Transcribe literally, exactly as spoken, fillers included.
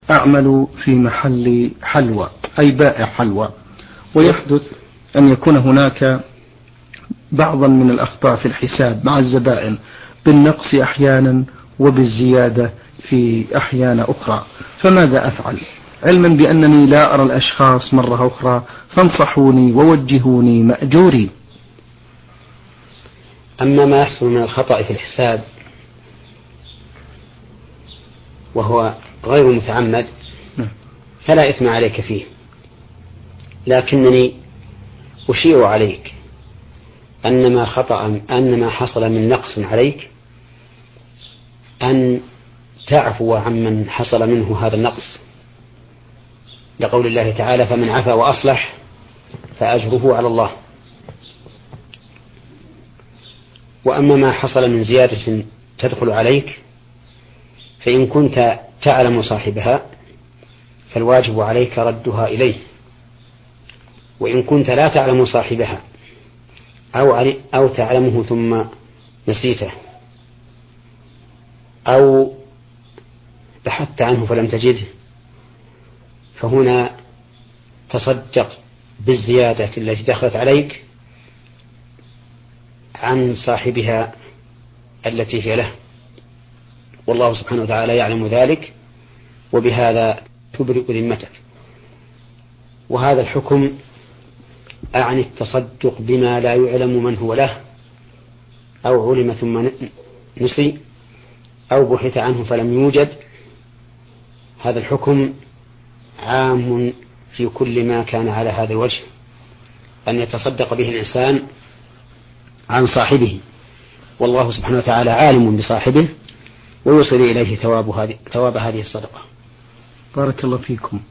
أعمل في محل حلوى أي بائع حلوى، ويحدث أن يكون هناك بعضا من الأخطاء في الحساب مع الزبائن بالنقص أحيانا وبالزيادة في أحيان أخرى، فماذا أفعل علما بأنني لا أرى الأشخاص مرة أخرى؟ فانصحوني ووجهوني مأجوري. أما ما يحصل من الخطأ في الحساب وهو غير متعمد فلا إثم عليك فيه، لكنني أشير عليك أن ما خطأ أن ما حصل من نقص عليك أن تعفو عمن حصل منه هذا النقص، لقول الله تعالى: فمن عفا وأصلح فأجره على الله. وأما ما حصل من زيادة تدخل عليك فإن كنت تعلم صاحبها فالواجب عليك ردها إليه، وإن كنت لا تعلم صاحبها أو أو تعلمه ثم نسيته أو بحثت عنه فلم تجده، فهنا تصدق بالزيادة التي دخلت عليك عن صاحبها التي هي له، والله سبحانه وتعالى يعلم ذلك، وبهذا تبرئ ذمتك. وهذا الحكم أعني التصدق بما لا يعلم من هو له، أو علم ثم نسي، أو بحث عنه فلم يوجد. هذا الحكم عام في كل ما كان على هذا الوجه، أن يتصدق به الإنسان عن صاحبه، والله سبحانه وتعالى عالم بصاحبه ويوصل إليه ثواب هذه ثواب هذه الصدقة. بارك الله فيكم.